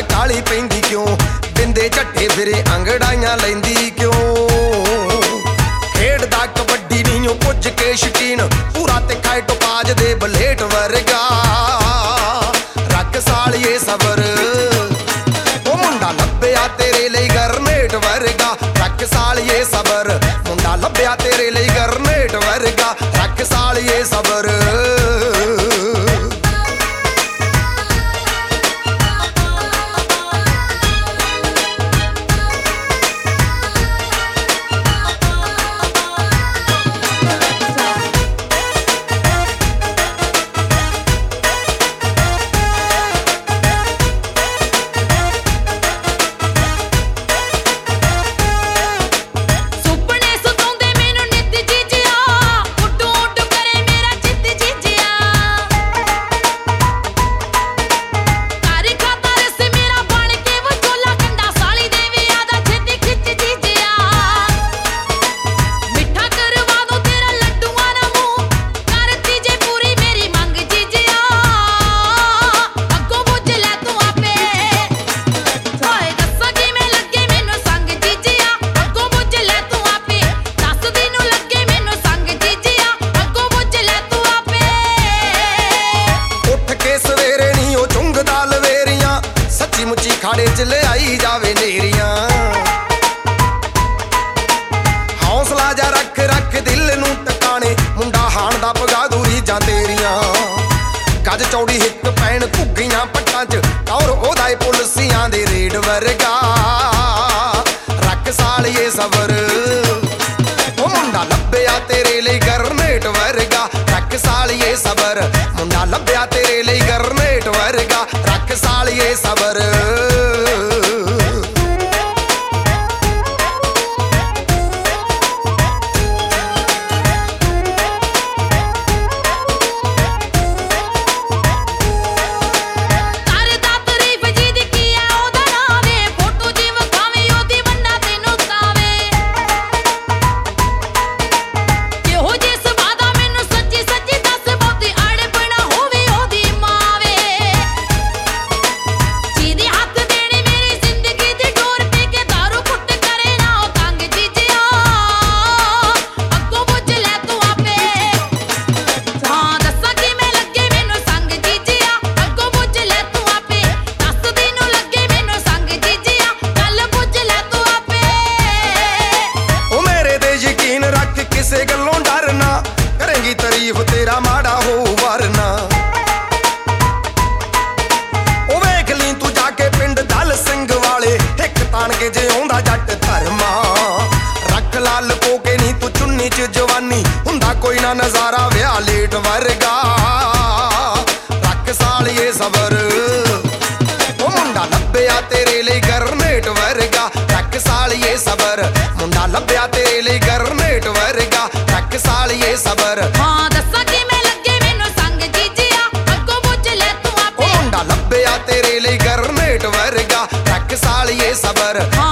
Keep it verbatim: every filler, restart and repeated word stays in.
काली पैंदी क्यों बिंदे झट्टे फिरे अंगड़ाइयां लैंदी क्यों खेडदा कबड्डी नीओ पुज के शकीन पूरा ते खाए टोपाज दे बलेट वर्गा रख सालिए सबर ओ मुंडा लभ्या तेरे लई गरनेट वर्गा रख सालिए सबर मुंडा लभ्या तेरे लई गरनेट वर्गा रख सालिए सबर खाड़े च ले आई जावे नेरियां हौसला जा रख रख दिल नूं टकाने मुंडा हाण दा पगा दूरी जा तेरियां गज चौड़ी हिक पैण घुग्गियां पट्टां च और ओदा पुलसियां दे रेड वर्गा रख सालिए सबर ओ मुंडा लभ्या तेरे लई गरनेट वर्गा रख सालिए सबर मुंडा लभ्या तेरे लई गरनेट वर्गा रख सालिए सबर किसे गल्लों डरना करेंगी तारीफ तेरा माड़ा हो वरना ओ वेख ली तू जाके पिंड दल सिंह वाले हिक तान के जे आउंदा जट धर्मा रख लाल को के नी तू चुन्नी च जवानी हुंदा कोई ना नजारा विआह लेट वर्गा रख सालिए सबर ओ मुंडा लभ्या तेरे लई गरनेट वर्गा रख सालिए सबर मुंडा लभ्या तेरे लई गरनेट वर्गा रख सालिए सबर हां दस्सा कि मैं लगे मैनू संग जीजिया अग्गों बुझ ले तू आपे ओ मुंडा लभ्या तेरे लई गरनेट वर्गा रख सालिए सबर।